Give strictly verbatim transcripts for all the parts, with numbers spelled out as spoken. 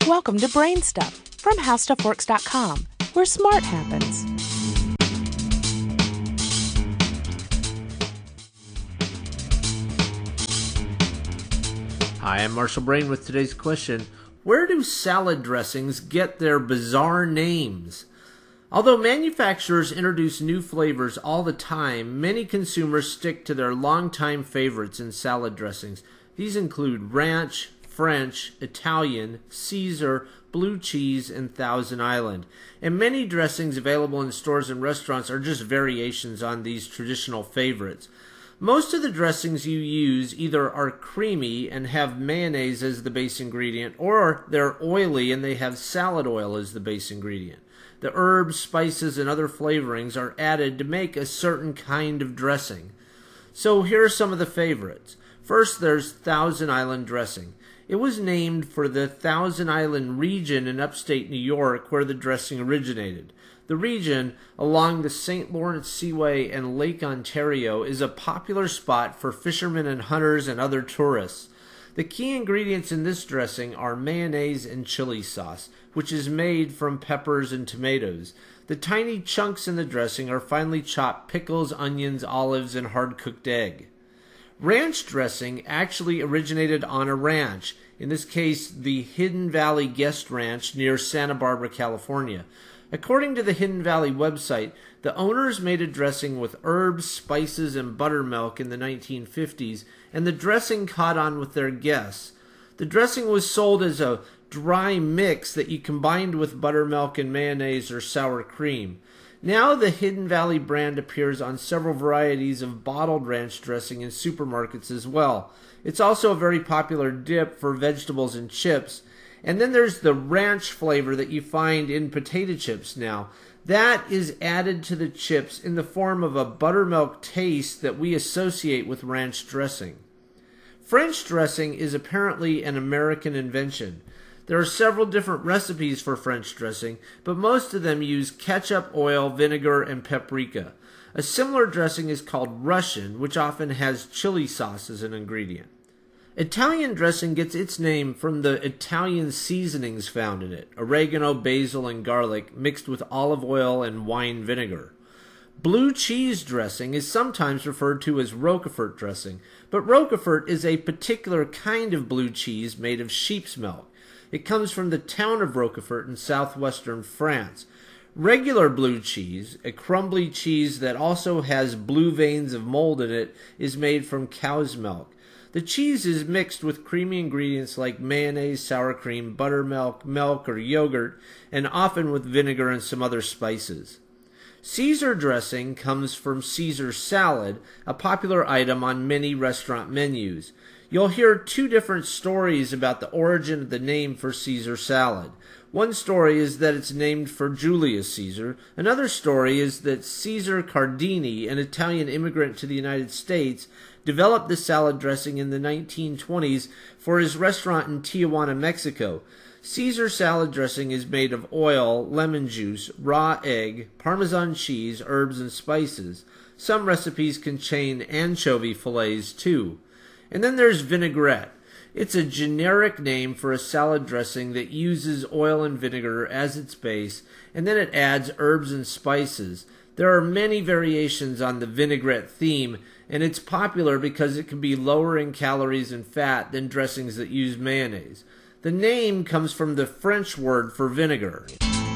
Welcome to Brain Stuff from How Stuff Works dot com, where smart happens. Hi, I'm Marshall Brain with today's question. Where do salad dressings get their bizarre names? Although manufacturers introduce new flavors all the time, many consumers stick to their longtime favorites in salad dressings. These include ranch, French, Italian, Caesar, blue cheese, and Thousand Island. And many dressings available in stores and restaurants are just variations on these traditional favorites. Most of the dressings you use either are creamy and have mayonnaise as the base ingredient, or they're oily and they have salad oil as the base ingredient. The herbs, spices, and other flavorings are added to make a certain kind of dressing. So here are some of the favorites. First, there's Thousand Island dressing. It was named for the Thousand Island region in upstate New York where the dressing originated. The region, along the Saint Lawrence Seaway and Lake Ontario, is a popular spot for fishermen and hunters and other tourists. The key ingredients in this dressing are mayonnaise and chili sauce, which is made from peppers and tomatoes. The tiny chunks in the dressing are finely chopped pickles, onions, olives, and hard-cooked egg. Ranch dressing actually originated on a ranch, in this case the Hidden Valley Guest Ranch near Santa Barbara, California. According to the Hidden Valley website, the owners made a dressing with herbs, spices, and buttermilk in the nineteen fifties, and the dressing caught on with their guests. The dressing was sold as a dry mix that you combined with buttermilk and mayonnaise or sour cream. Now the Hidden Valley brand appears on several varieties of bottled ranch dressing in supermarkets as well. It's also a very popular dip for vegetables and chips. And then there's the ranch flavor that you find in potato chips now. That is added to the chips in the form of a buttermilk taste that we associate with ranch dressing. French dressing is apparently an American invention. There are several different recipes for French dressing, but most of them use ketchup, oil, vinegar, and paprika. A similar dressing is called Russian, which often has chili sauce as an ingredient. Italian dressing gets its name from the Italian seasonings found in it, oregano, basil, and garlic mixed with olive oil and wine vinegar. Blue cheese dressing is sometimes referred to as Roquefort dressing, but Roquefort is a particular kind of blue cheese made of sheep's milk. It comes from the town of Roquefort in southwestern France. Regular blue cheese, a crumbly cheese that also has blue veins of mold in it, is made from cow's milk. The cheese is mixed with creamy ingredients like mayonnaise, sour cream, buttermilk, milk, or yogurt, and often with vinegar and some other spices. Caesar dressing comes from Caesar salad, a popular item on many restaurant menus. You'll hear two different stories about the origin of the name for Caesar salad. One story is that it's named for Julius Caesar. Another story is that Caesar Cardini, an Italian immigrant to the United States, developed the salad dressing in the nineteen twenties for his restaurant in Tijuana, Mexico. Caesar salad dressing is made of oil, lemon juice, raw egg, Parmesan cheese, herbs, and spices. Some recipes contain anchovy fillets too. And then there's vinaigrette. It's a generic name for a salad dressing that uses oil and vinegar as its base, and then it adds herbs and spices. There are many variations on the vinaigrette theme, and it's popular because it can be lower in calories and fat than dressings that use mayonnaise. The name comes from the French word for vinegar.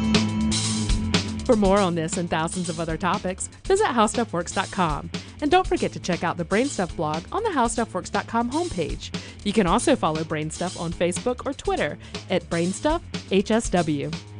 For more on this and thousands of other topics, visit How Stuff Works dot com. And don't forget to check out the Brainstuff blog on the How Stuff Works dot com homepage. You can also follow Brainstuff on Facebook or Twitter at Brainstuff H S W.